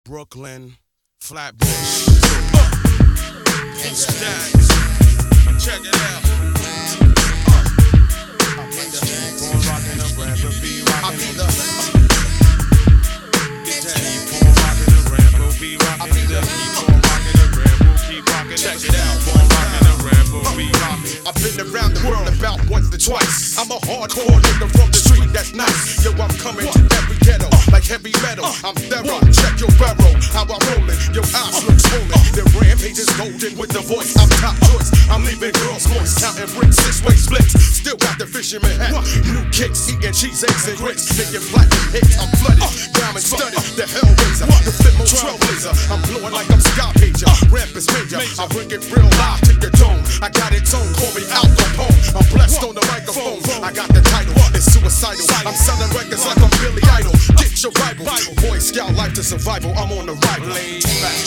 Brooklyn, Flatbush, Stacks. Check it out. Keep on rockin' the rapper, be rockin' the keep on rockin' the rapper, be rockin' the keep on rockin' the rapper, keep rockin'. Check it out. Keep on rockin' the rapper, be rockin'. I've been around the world about once or twice. I'm a hardcore nigga from the street that's nice. Yo, I'm coming to every ghetto like heavy metal. I'm thorough, check your barrel, how I'm rolling. Your eyes look swollen. The rampage is golden with the voice. I'm top choice. I'm leaving girls moist, counting bricks, 6-way splits. Still got the fisherman hat. New kicks, eating cheese, eggs, and grits. Making platinum hits, I'm flooded. Diamond studded, the Hellraiser, the Flipmo Trailblazer. I'm blowing like I'm Scott Pager. Ramp is major. I bring it real live to your dome. I got it toned, call me Al Capone. I'm blessed on the microphone. I got the title, it's suicidal. I'm selling records like I'm Billy Idol. Get your Bible, Boy Scout life to survival. I'm on the right lane.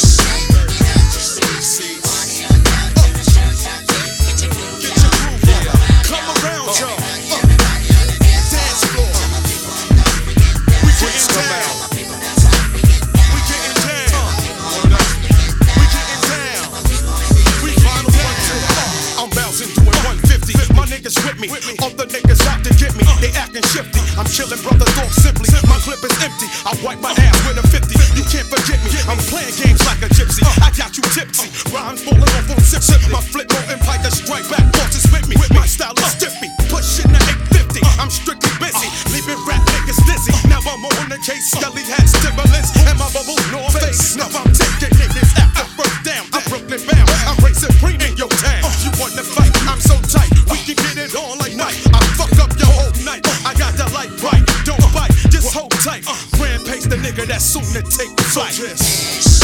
Come around, y'all. Dance floor. We getting down. We getting down. We getting down. We final 1-2. I'm bouncing doing 150. My niggas with me. Other niggas out to get me. They acting shifty. I'm chillin', brother, dog simply. My clip is empty. I wipe my ass with a 50. You can't forget me. I'm playing games like a gypsy. I got you tipsy. Rhymes falling off on zip. My flip and like a strike back. Bosses with me. My style is stiffy. Pushing the 850. I'm strictly busy. Leaving rap niggas dizzy. Now I'm on the case. Scully hats, Timberlands, and my bubble North Face. Now I'm taking niggas after first down. I'm Brooklyn bound. I'm racing supreme in your town. You want to fight? I'm so tight. We can get it on like night. I fuck up your whole night. I got the light bright. Don't bite. Just hold tight. Rampage the nigga that's soon to take flight.